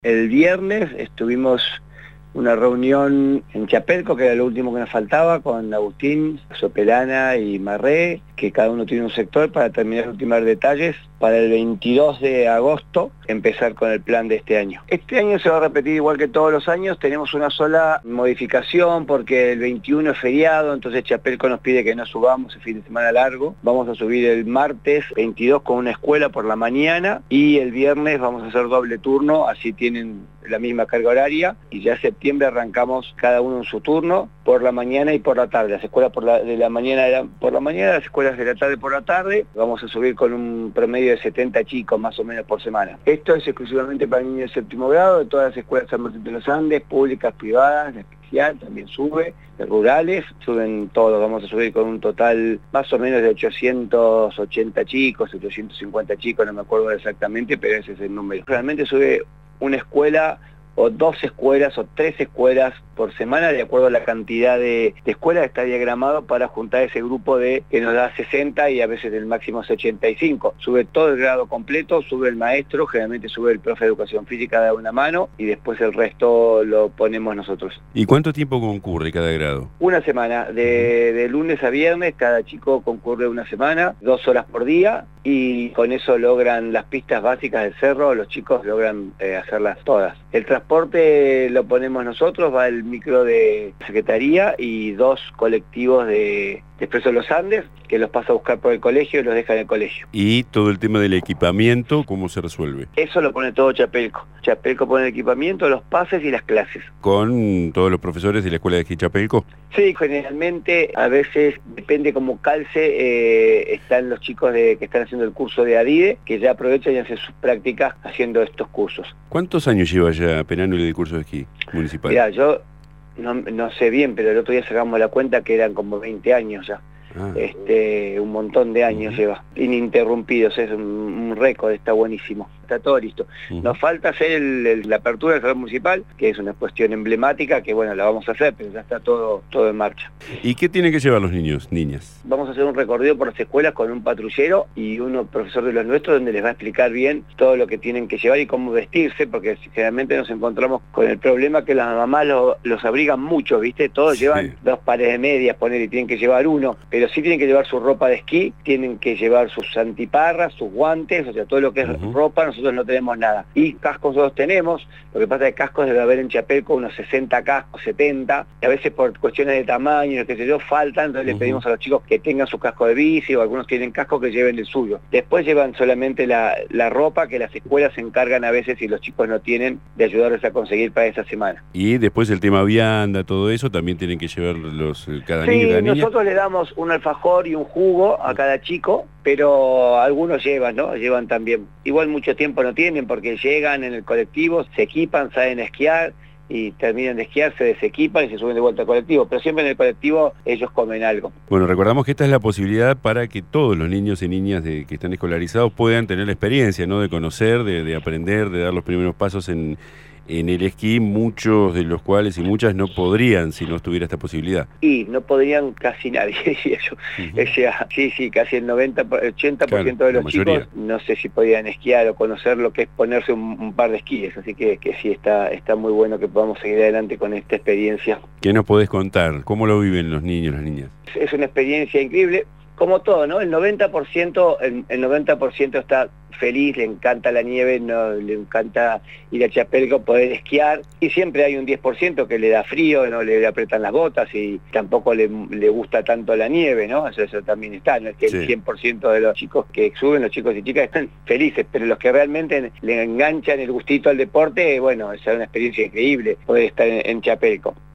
El viernes estuvimos una reunión en Chapelco, que era lo último que nos faltaba, con Agustín, Sopelana y Marré, que cada uno tiene un sector para terminar de ultimar detalles para el 22 de agosto empezar con el plan de este año. Este año se va a repetir igual que todos los años, tenemos una sola modificación porque el 21 es feriado, entonces Chapelco nos pide que no subamos el fin de semana largo. Vamos a subir el martes 22 con una escuela por la mañana y el viernes vamos a hacer doble turno, así tienen la misma carga horaria, y ya en septiembre arrancamos cada uno en su turno por la mañana y por la tarde. Las escuelas de la mañana eran por la mañana, las escuelas de la tarde por la tarde. Vamos a subir con un promedio de 70 chicos más o menos por semana. Esto es exclusivamente para niños de séptimo grado, de todas las escuelas de San Martín de los Andes, públicas, privadas, la especial también sube, de rurales, suben todos. Vamos a subir con un total más o menos de 880 chicos, 850 chicos, no me acuerdo exactamente, pero ese es el número. Realmente sube una escuela o 2 escuelas o 3 escuelas por semana, de acuerdo a la cantidad de escuelas. Está diagramado para juntar ese grupo que nos da 60 y a veces el máximo es 85. Sube todo el grado completo, sube el maestro, generalmente sube el profe de educación física, da una mano, y después el resto lo ponemos nosotros. ¿Y cuánto tiempo concurre cada grado? Una semana, de lunes a viernes, cada chico concurre una semana, 2 horas por día, y con eso logran las pistas básicas del cerro, los chicos logran hacerlas todas. El transporte lo ponemos nosotros, va el micro de Secretaría y 2 colectivos de Expreso Los Andes, que los pasa a buscar por el colegio y los deja en el colegio. ¿Y todo el tema del equipamiento, cómo se resuelve? Eso lo pone todo Chapelco. Chapelco pone el equipamiento, los pases y las clases. ¿Con todos los profesores de la escuela de Chapelco? Sí, generalmente, a veces, depende cómo calce, están los chicos que están haciendo el curso de ADIDE, que ya aprovechan y hacen sus prácticas haciendo estos cursos. ¿Cuántos años lleva ya Penánuli de curso de esquí municipal? Mirá, yo no sé bien, pero el otro día sacamos la cuenta que eran como 20 años ya. Un montón de años lleva, ininterrumpidos, es un récord, está buenísimo, está todo listo. Nos falta hacer la apertura del salón municipal, que es una cuestión emblemática, que bueno, la vamos a hacer, pero ya está todo en marcha. ¿Y qué tienen que llevar los niños, niñas? Vamos a hacer un recorrido por las escuelas con un patrullero y uno profesor de los nuestros, donde les va a explicar bien todo lo que tienen que llevar y cómo vestirse, porque generalmente nos encontramos con el problema que las mamás los abrigan mucho, ¿viste? Todos llevan 2 pares de medias, poner, y tienen que llevar uno, pero sí tienen que llevar su ropa de esquí, tienen que llevar sus antiparras, sus guantes, o sea, todo lo que es ropa. Nosotros no tenemos nada. Y cascos nosotros tenemos, lo que pasa es que cascos debe haber en Chapelco unos 60 cascos, 70, y a veces por cuestiones de tamaño, qué sé yo, faltan, entonces les pedimos a los chicos que tengan su casco de bici, o algunos tienen casco, que lleven el suyo. Después llevan solamente la ropa que las escuelas se encargan a veces, si los chicos no tienen, de ayudarles a conseguir para esa semana. Y después el tema vianda, todo eso, también tienen que llevar cada niño y cada niña. Nosotros le damos un alfajor y un jugo a cada chico, pero algunos llevan, ¿no? Llevan también. Igual mucho tiempo no tienen, porque llegan en el colectivo, se equipan, salen a esquiar, y terminan de esquiar, se desequipan y se suben de vuelta al colectivo, pero siempre en el colectivo ellos comen algo. Bueno, recordamos que esta es la posibilidad para que todos los niños y niñas que están escolarizados puedan tener la experiencia, ¿no? De conocer, de aprender, de dar los primeros pasos en el esquí, muchos de los cuales y muchas no podrían si no estuviera esta posibilidad. Y no podrían casi nadie, diría yo. O sea, sí, casi el 80% de los chicos no sé si podían esquiar o conocer lo que es ponerse un par de esquíes, así que sí está muy bueno que podamos seguir adelante con esta experiencia. ¿Qué nos podés contar? ¿Cómo lo viven los niños y las niñas? Es una experiencia increíble. Como todo, ¿no? El 90% está feliz, le encanta la nieve, le encanta ir a Chapelco, poder esquiar, y siempre hay un 10% que le da frío, no le apretan las botas y tampoco le gusta tanto la nieve, ¿no? Eso también está, no es que el 100% de los chicos que suben, los chicos y chicas, están felices, pero los que realmente le enganchan el gustito al deporte, bueno, es una experiencia increíble poder estar en Chapelco.